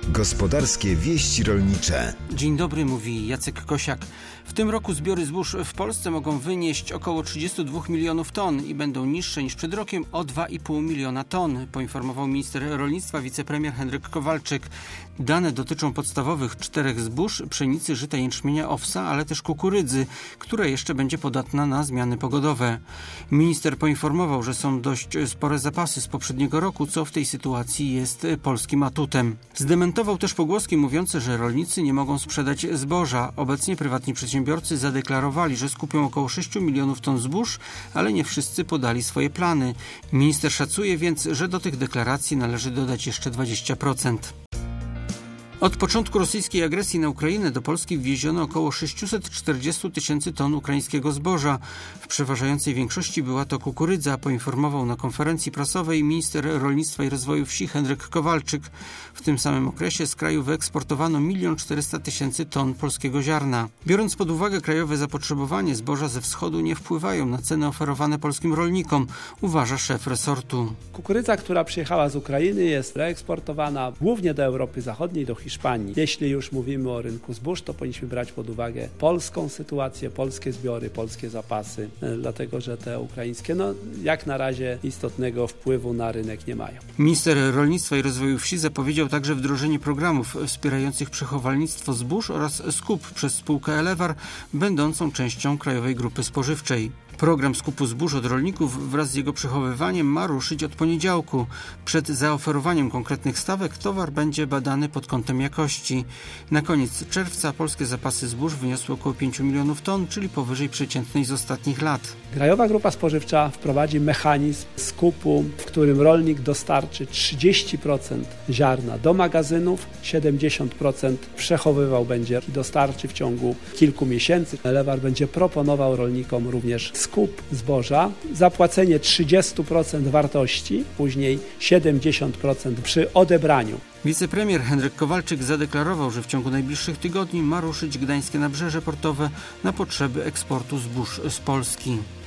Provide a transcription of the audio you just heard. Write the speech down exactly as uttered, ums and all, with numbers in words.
Gospodarskie wieści rolnicze. Dzień dobry, mówi Jacek Kosiak. W tym roku zbiory zbóż w Polsce mogą wynieść około trzydzieści dwa milionów ton i będą niższe niż przed rokiem o dwa i pół miliona ton, poinformował minister rolnictwa wicepremier Henryk Kowalczyk. Dane dotyczą podstawowych czterech zbóż, pszenicy, żyta, jęczmienia, owsa, ale też kukurydzy, która jeszcze będzie podatna na zmiany pogodowe. Minister poinformował, że są dość spore zapasy z poprzedniego roku, co w tej sytuacji jest polskim atutem. Zdementował też pogłoski mówiące, że rolnicy nie mogą sprzedać zboża. Obecnie prywatni przedsiębiorcy zadeklarowali, że skupią około sześć milionów ton zbóż, ale nie wszyscy podali swoje plany. Minister szacuje więc, że do tych deklaracji należy dodać jeszcze dwadzieścia procent. Od początku rosyjskiej agresji na Ukrainę do Polski wwieziono około sześćset czterdzieści tysięcy ton ukraińskiego zboża. W przeważającej większości była to kukurydza, poinformował na konferencji prasowej minister rolnictwa i rozwoju wsi Henryk Kowalczyk. W tym samym okresie z kraju wyeksportowano milion czterysta tysięcy ton polskiego ziarna. Biorąc pod uwagę krajowe zapotrzebowanie, zboża ze wschodu nie wpływają na ceny oferowane polskim rolnikom, uważa szef resortu. Kukurydza, która przyjechała z Ukrainy, jest reeksportowana głównie do Europy Zachodniej, do Hiszpanii. Hiszpanii. Jeśli już mówimy o rynku zbóż, to powinniśmy brać pod uwagę polską sytuację, polskie zbiory, polskie zapasy, dlatego że te ukraińskie, no jak na razie istotnego wpływu na rynek nie mają. Minister rolnictwa i rozwoju wsi zapowiedział także wdrożenie programów wspierających przechowalnictwo zbóż oraz skup przez spółkę Elewar, będącą częścią Krajowej Grupy Spożywczej. Program skupu zbóż od rolników wraz z jego przechowywaniem ma ruszyć od poniedziałku. Przed zaoferowaniem konkretnych stawek towar będzie badany pod kątem jakości. Na koniec czerwca polskie zapasy zbóż wyniosły około pięć milionów ton, czyli powyżej przeciętnej z ostatnich lat. Krajowa Grupa Spożywcza wprowadzi mechanizm skupu, w którym rolnik dostarczy trzydzieści procent ziarna do magazynów, siedemdziesiąt procent przechowywał będzie i dostarczy w ciągu kilku miesięcy. Elewar będzie proponował rolnikom również skup zboża, zapłacenie trzydzieści procent wartości, później siedemdziesiąt procent przy odebraniu. Wicepremier Henryk Kowalczyk zadeklarował, że w ciągu najbliższych tygodni ma ruszyć gdańskie nabrzeże portowe na potrzeby eksportu zbóż z Polski.